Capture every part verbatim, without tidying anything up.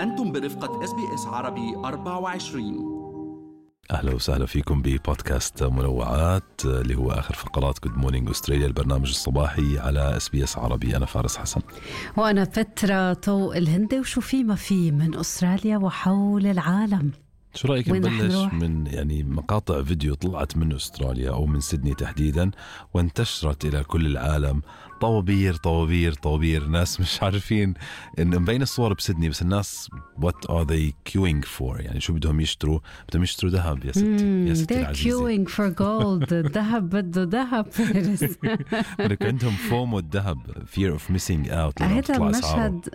أنتم برفقة إس بي إس عربي أربعة وعشرين. أهلا وسهلا فيكم ببودكاست منوعات اللي هو آخر فقرات Good Morning Australia، البرنامج الصباحي على إس بي إس عربي. أنا فارس حسن وأنا فترة طوق الهندي. وشو في ما في من أستراليا وحول العالم. شو رأيك نبلش من يعني مقاطع فيديو طلعت من أستراليا أو من سيدني تحديدا وانتشرت إلى كل العالم؟ طوابير طوابير طوابير، ناس مش عارفين إن مبين الصور بسيدني، بس الناس what are they queuing for؟ يعني شو بدهم يشتروا؟ بدهم يشتروا ذهب يا ستي. يا ستي they're queuing for gold. الذهب بده ذهب. لك عندهم فومو الذهب، fear of missing out. هذا المشهد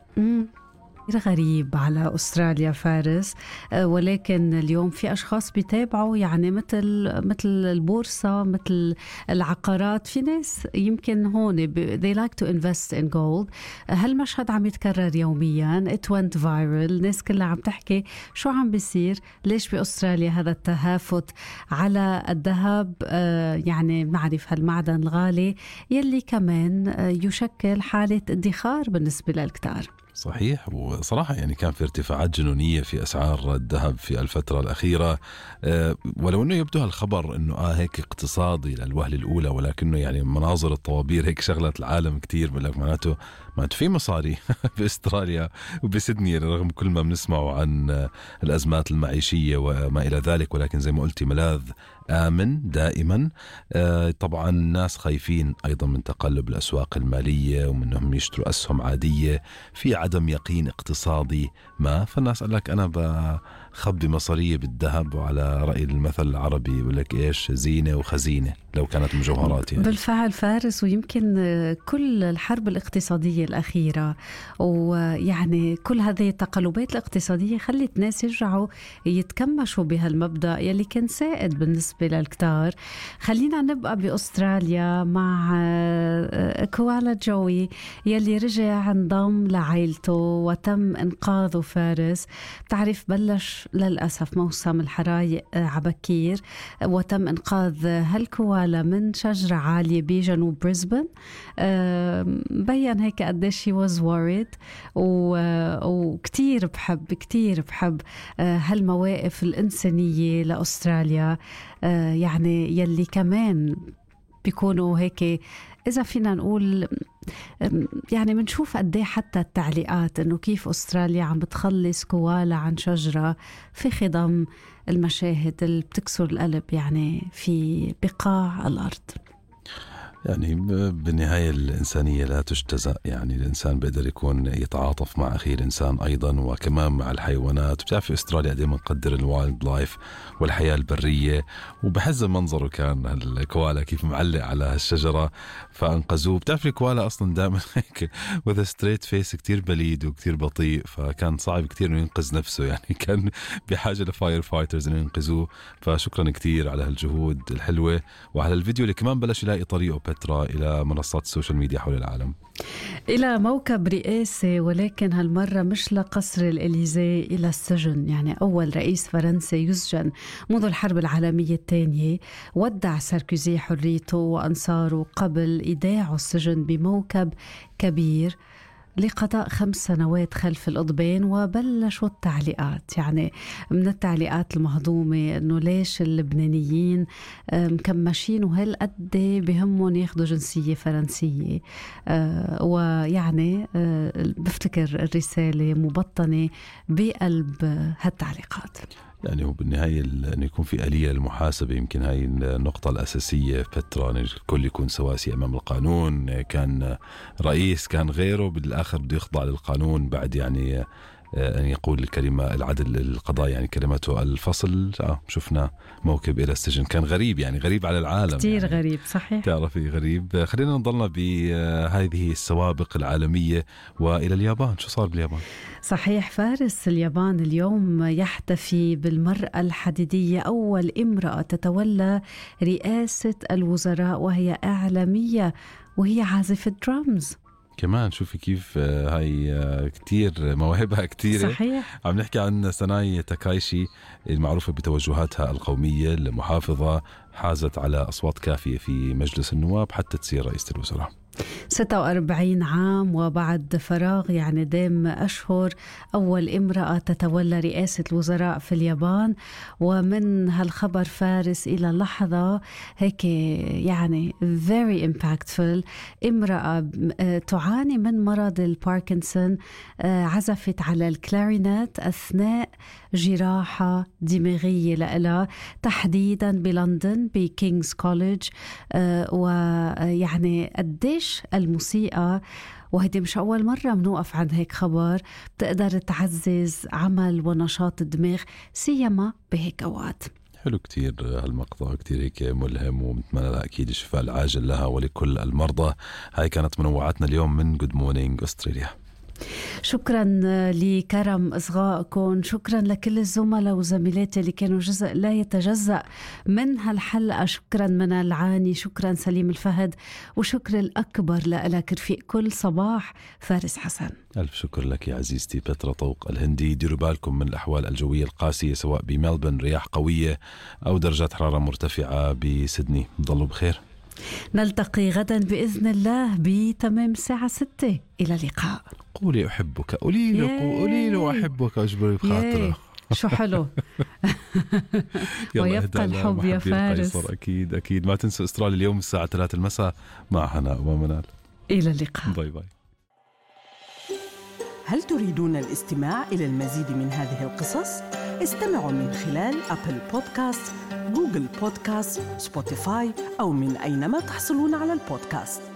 غريب على أستراليا فارس، ولكن اليوم في أشخاص بيتابعوا يعني مثل مثل البورصة، مثل العقارات. في ناس يمكن هون they like to invest in gold. هالمشهد عم يتكرر يوميا. it went viral. الناس كلها عم تحكي شو عم بيصير، ليش بأستراليا هذا التهافت على الذهب. يعني نعرف هالمعدن الغالي يلي كمان يشكل حالة ادخار بالنسبة للكتار. صحيح. وصراحة يعني كان في ارتفاعات جنونية في أسعار الذهب في الفترة الأخيرة، أه ولو أنه يبدو هالخبر أنه آه هيك اقتصادي للوهلة الأولى، ولكنه يعني مناظر الطوابير هيك شغلت العالم كتير. بقولك معناته معناته في مصاري بأستراليا وبسيدني، رغم كل ما بنسمعه عن الأزمات المعيشية وما إلى ذلك. ولكن زي ما قلتي ملاذ آمن دائما. أه طبعا الناس خايفين أيضا من تقلب الأسواق المالية ومنهم يشتروا أسهم عادية، في عدم يقين اقتصادي ما. فالناس قال لك أنا بخبي مصارية بالذهب، وعلى رأي المثل العربي يقول لك إيش، زينة وخزينة لو كانت مجوهرات يعني. بالفعل فارس. ويمكن كل الحرب الاقتصادية الأخيرة ويعني كل هذه التقلبات الاقتصادية خلت ناس يرجعوا يتكمشوا بهالمبدأ يلي كان سائد بالنسبة للكتار. خلينا نبقى بأستراليا مع كوالا جوي يلي رجع انضم لعائلته وتم إنقاذه فارس. بتعرف بلش للأسف موسم الحرايق عبكير، وتم إنقاذ هالكوالا من شجرة عالية بجنوب بريسبن. بيّن هيك قديش he was worried. وكتير بحب كتير بحب هالمواقف الإنسانية لأستراليا، يعني يلي كمان بيكونوا هيك إذا فينا نقول يعني منشوف قديه حتى التعليقات إنه كيف أستراليا عم بتخلص كوالا عن شجرة في خضم المشاهد اللي بتكسر القلب يعني في بقاع الأرض. يعني بالنهاية الإنسانية لا تجتزأ، يعني الإنسان بيقدر يكون يتعاطف مع أخيه الإنسان أيضا، وكمان مع الحيوانات. بتعرف في أستراليا دائما نقدر الوايلد لايف والحياة البرية، وبحز منظره كان الكوالا كيف معلق على هالشجرة فأنقذوه. بتعرف الكوالا أصلا دائما هيك with a straight face، كتير بليد وكتير بطيء، فكان صعب كتير إنه ينقذ نفسه، يعني كان بحاجة لفاير فايترز إنه ينقذوه. فشكرا كتير على هالجهود الحلوة وعلى الفيديو اللي كمان بلش يلاقي طريقه بترا إلى منصات السوشيال ميديا حول العالم، إلى موكب رئاسي، ولكن هالمرة مش لقصر الإليزي، إلى السجن. يعني أول رئيس فرنسي يسجن منذ الحرب العالمية الثانية. ودع ساركوزي حريته وأنصاره قبل إيداعه السجن بموكب كبير لقضاء خمس سنوات خلف القضبان. وبلشوا التعليقات، يعني من التعليقات المهضومة إنه ليش اللبنانيين مكمشين وهل قد بهمهم ياخدوا جنسية فرنسية. ويعني بفتكر الرسالة مبطنة بقلب هالتعليقات. يعني هو بالنهاية أن يكون في آلية المحاسبة، يمكن هاي النقطة الأساسية فترة، أن الكل يكون سواسي أمام القانون. كان رئيس كان غيره بالآخر بده يخضع للقانون بعد يعني أن يقول الكلمة العدل القضاء، يعني كلمته الفصل. آه شفنا موكب إلى السجن، كان غريب، يعني غريب على العالم، كتير يعني غريب. صحيح، تعرفي غريب. خلينا نضلنا بهذه السوابق العالمية وإلى اليابان. شو صار باليابان؟ صحيح فارس. اليابان اليوم يحتفي بالمرأة الحديدية، أول امرأة تتولى رئاسة الوزراء وهي إعلامية وهي عازفة درامز. كمان شوفي كيف هاي كتير مواهبها كتيرة. صحيح. عم نحكي عن ساناي تاكايشي المعروفة بتوجهاتها القومية، المحافظة حازت على أصوات كافية في مجلس النواب حتى تصير رئيسة الوزراء. ستة وأربعين عام وبعد فراغ يعني دام أشهر أول امرأة تتولى رئاسة الوزراء في اليابان. ومن هالخبر فارس إلى لحظة هيك يعني very impactful. امرأة تعاني من مرض الباركنسون عزفت على الكلارينات أثناء جراحة دماغية لها تحديدا بلندن بكينغز كوليدج. ويعني قديش الموسيقى، وهيدي مش أول مرة منوقف عن هيك خبر، بتقدر تعزز عمل ونشاط الدماغ سيما بهيك أوقات. حلو كتير هالمقطع، كتير هيك ملهم، وبنتمنى لها أكيد الشفاء العاجل لها ولكل المرضى. هاي كانت منوعاتنا اليوم من Good Morning أستراليا. شكرا لكرم إصغائكم، شكرا لكل الزملاء وزميلاتي اللي كانوا جزء لا يتجزأ من هالحلقة. شكرا من العاني، شكرا سليم الفهد، وشكر الأكبر لك رفيق كل صباح فارس حسن. ألف شكر لك يا عزيزتي بترا طوق الهندي. ديروا بالكم من الأحوال الجوية القاسية سواء بملبن رياح قوية أو درجات حرارة مرتفعة بسيدني. ضلوا بخير، نلتقي غدا بإذن الله بتمام الساعة ستة. إلى اللقاء. قولي أحبك، قولي له قولي له أحبك، أجبري بخاطره. شو حلو. ويبقى الحب يا فارس. أكيد أكيد. ما تنسوا أستراليا اليوم الساعة ثلاثة المساء مع هناء ومنال. إلى اللقاء. باي باي. هل تريدون الاستماع إلى المزيد من هذه القصص؟ استمعوا من خلال أبل بودكاست، جوجل بودكاست، سبوتيفاي أو من أينما تحصلون على البودكاست.